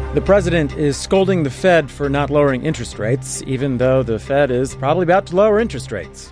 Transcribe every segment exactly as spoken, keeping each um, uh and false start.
The president is scolding the Fed for not lowering interest rates, even though the Fed is probably about to lower interest rates.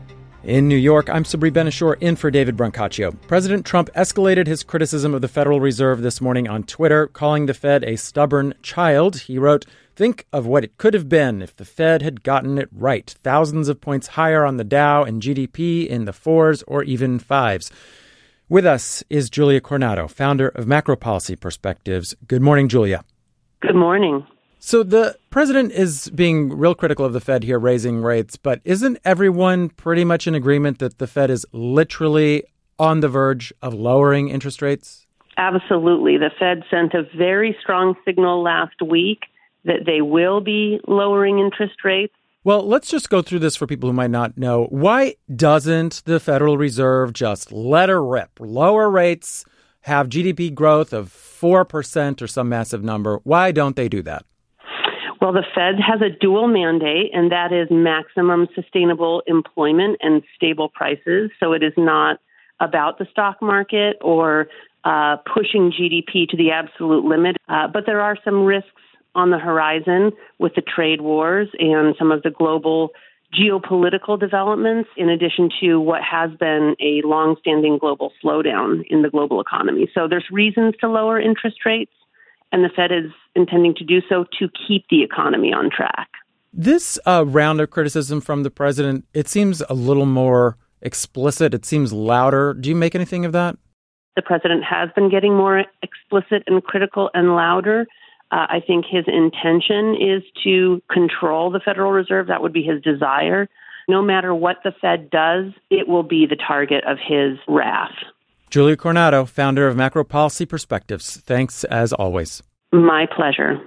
In New York, I'm Sabri Ben-Achour in for David Brancaccio. President Trump escalated his criticism of the Federal Reserve this morning on Twitter, calling the Fed a stubborn child. He wrote, "Think of what it could have been if the Fed had gotten it right. Thousands of points higher on the Dow and G D P in the fours or even fives." With us is Julia Coronado, founder of Macro Policy Perspectives. Good morning, Julia. Good morning. So the president is being real critical of the Fed here, raising rates, but isn't everyone pretty much in agreement that the Fed is literally on the verge of lowering interest rates? Absolutely. The Fed sent a very strong signal last week that they will be lowering interest rates. Well, let's just go through this for people who might not know. Why doesn't the Federal Reserve just let her rip, lower rates, have G D P growth of four percent or some massive number? Why don't they do that? Well, the Fed has a dual mandate, and that is maximum sustainable employment and stable prices. So it is not about the stock market or uh, pushing G D P to the absolute limit. Uh, but there are some risks on the horizon with the trade wars and some of the global geopolitical developments, in addition to what has been a longstanding global slowdown in the global economy. So there's reasons to lower interest rates, and the Fed is intending to do so to keep the economy on track. This uh, round of criticism from the president, it seems a little more explicit. It seems louder. Do you make anything of that? The president has been getting more explicit and critical and louder. Uh, I think his intention is to control the Federal Reserve. That would be his desire. No matter what the Fed does, it will be the target of his wrath. Julia Coronado, founder of Macro Policy Perspectives. Thanks as always. My pleasure.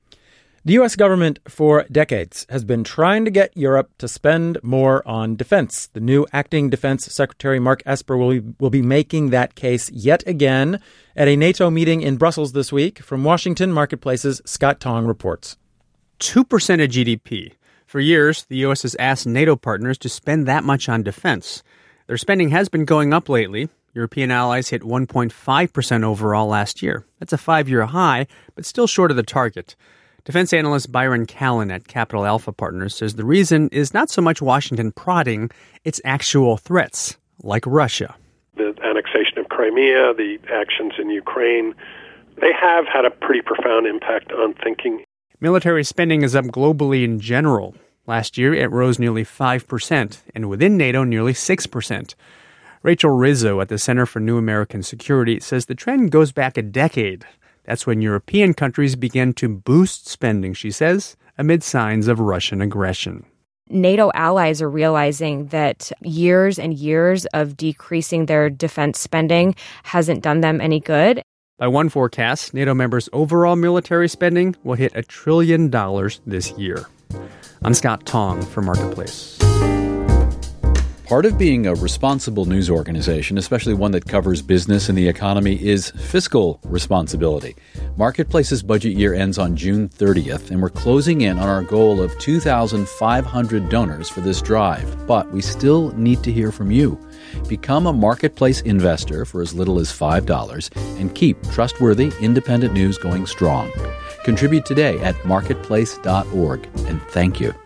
The U S government for decades has been trying to get Europe to spend more on defense. The new acting defense secretary, Mark Esper, will be, will be making that case yet again at a NATO meeting in Brussels this week. From Washington, Marketplace's Scott Tong reports. two percent of G D P. For years, the U S has asked NATO partners to spend that much on defense. Their spending has been going up lately. European allies hit one point five percent overall last year. That's a five-year high, but still short of the target. Defense analyst Byron Callan at Capital Alpha Partners says the reason is not so much Washington prodding, it's actual threats, like Russia. The annexation of Crimea, the actions in Ukraine, they have had a pretty profound impact on thinking. Military spending is up globally in general. Last year, it rose nearly five percent, and within NATO, nearly six percent. Rachel Rizzo at the Center for New American Security says the trend goes back a decade. That's when European countries began to boost spending, she says, amid signs of Russian aggression. NATO allies are realizing that years and years of decreasing their defense spending hasn't done them any good. By one forecast, NATO members' overall military spending will hit a trillion dollars this year. I'm Scott Tong for Marketplace. Part of being a responsible news organization, especially one that covers business and the economy, is fiscal responsibility. Marketplace's budget year ends on June thirtieth, and we're closing in on our goal of two thousand five hundred donors for this drive. But we still need to hear from you. Become a Marketplace investor for as little as five dollars and keep trustworthy, independent news going strong. Contribute today at marketplace dot org, and thank you.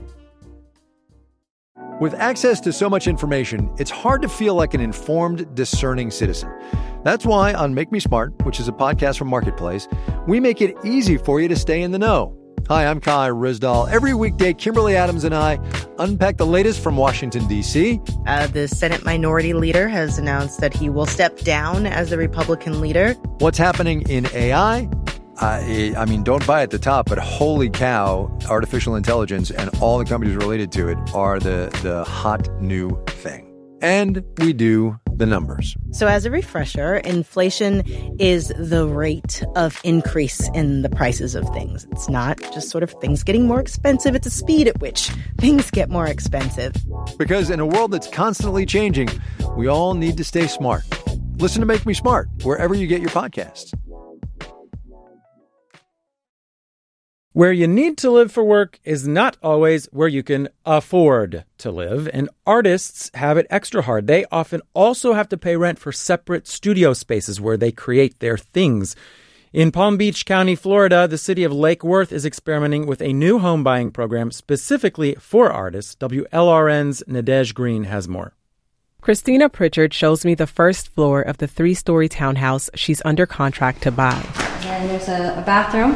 With access to so much information, it's hard to feel like an informed, discerning citizen. That's why on Make Me Smart, which is a podcast from Marketplace, we make it easy for you to stay in the know. Hi, I'm Kai Rizdal. Every weekday, Kimberly Adams and I unpack the latest from Washington, D C. Uh, the Senate Minority Leader has announced that he will step down as the Republican leader. What's happening in A I? Uh, I mean, don't buy at the top, but holy cow, artificial intelligence and all the companies related to it are the, the hot new thing. And we do the numbers. So as a refresher, inflation is the rate of increase in the prices of things. It's not just sort of things getting more expensive. It's a speed at which things get more expensive. Because in a world that's constantly changing, we all need to stay smart. Listen to Make Me Smart wherever you get your podcasts. Where you need to live for work is not always where you can afford to live, and artists have it extra hard. They often also have to pay rent for separate studio spaces where they create their things. In Palm Beach County, Florida, the city of Lake Worth is experimenting with a new home buying program specifically for artists. W L R N's Nadege Green has more. Christina Pritchard shows me the first floor of the three-story townhouse she's under contract to buy. And there's a, a bathroom.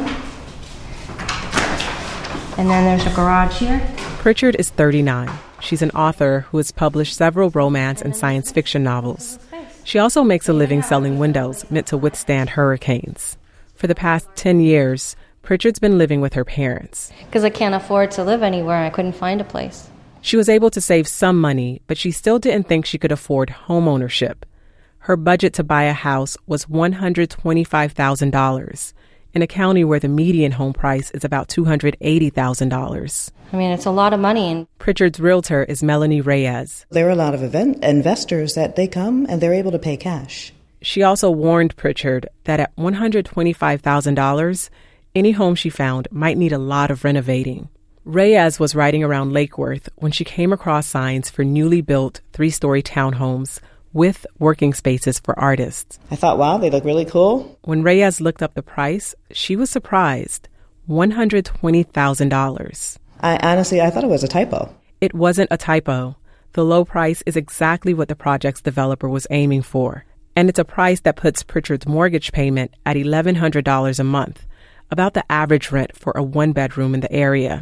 And then there's a garage here. Pritchard is thirty-nine. She's an author who has published several romance and science fiction novels. She also makes a living selling windows meant to withstand hurricanes. For the past ten years, Pritchard's been living with her parents. Because I can't afford to live anywhere. I couldn't find a place. She was able to save some money, but she still didn't think she could afford home ownership. Her budget to buy a house was one hundred twenty-five thousand dollars, in a county where the median home price is about two hundred eighty thousand dollars. I mean, it's a lot of money. Pritchard's realtor is Melanie Reyes. There are a lot of event investors that they come and they're able to pay cash. She also warned Pritchard that at one hundred twenty-five thousand dollars, any home she found might need a lot of renovating. Reyes was riding around Lake Worth when she came across signs for newly built three-story townhomes with working spaces for artists. I thought, wow, they look really cool. When Reyes looked up the price, she was surprised. one hundred twenty thousand dollars. I honestly, I thought it was a typo. It wasn't a typo. The low price is exactly what the project's developer was aiming for. And it's a price that puts Pritchard's mortgage payment at eleven hundred dollars a month, about the average rent for a one-bedroom in the area.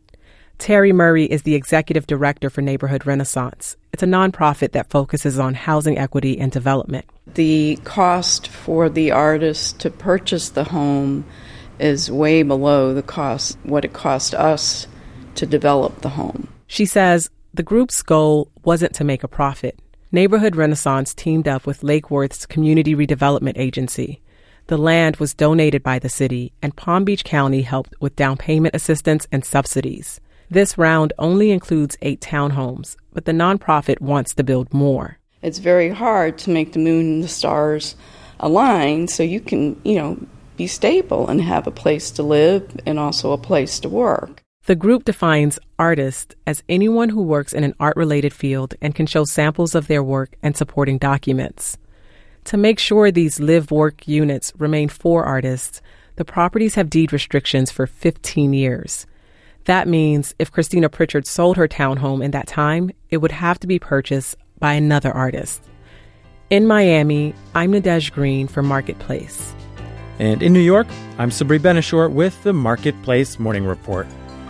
Terry Murray is the executive director for Neighborhood Renaissance. It's a nonprofit that focuses on housing equity and development. The cost for the artist to purchase the home is way below the cost, what it cost us to develop the home. She says the group's goal wasn't to make a profit. Neighborhood Renaissance teamed up with Lake Worth's Community Redevelopment Agency. The land was donated by the city, and Palm Beach County helped with down payment assistance and subsidies. This round only includes eight townhomes, but the nonprofit wants to build more. It's very hard to make the moon and the stars align so you can, you know, be stable and have a place to live and also a place to work. The group defines artist as anyone who works in an art-related field and can show samples of their work and supporting documents. To make sure these live-work units remain for artists, the properties have deed restrictions for fifteen years. That means if Christina Pritchard sold her townhome in that time, it would have to be purchased by another artist. In Miami, I'm Nadege Green for Marketplace. And in New York, I'm Sabri Benishore with the Marketplace Morning Report.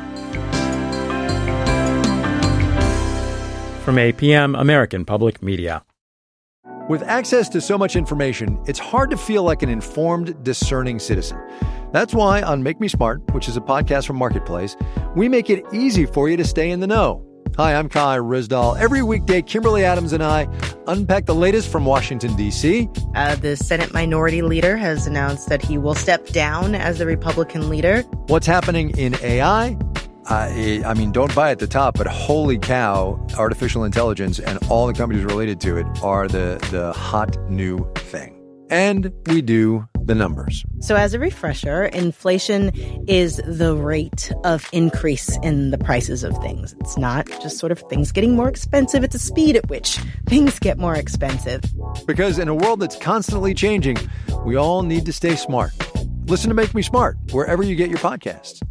From A P M, American Public Media. With access to so much information, it's hard to feel like an informed, discerning citizen. That's why on Make Me Smart, which is a podcast from Marketplace, we make it easy for you to stay in the know. Hi, I'm Kai Rizdal. Every weekday, Kimberly Adams and I unpack the latest from Washington, D C. Uh, the Senate Minority Leader has announced that he will step down as the Republican leader. What's happening in A I? Uh, I mean, don't buy at the top, but holy cow, artificial intelligence and all the companies related to it are the, the hot new thing. And we do the numbers. So as a refresher, inflation is the rate of increase in the prices of things. It's not just sort of things getting more expensive. It's the speed at which things get more expensive. Because in a world that's constantly changing, we all need to stay smart. Listen to Make Me Smart wherever you get your podcasts.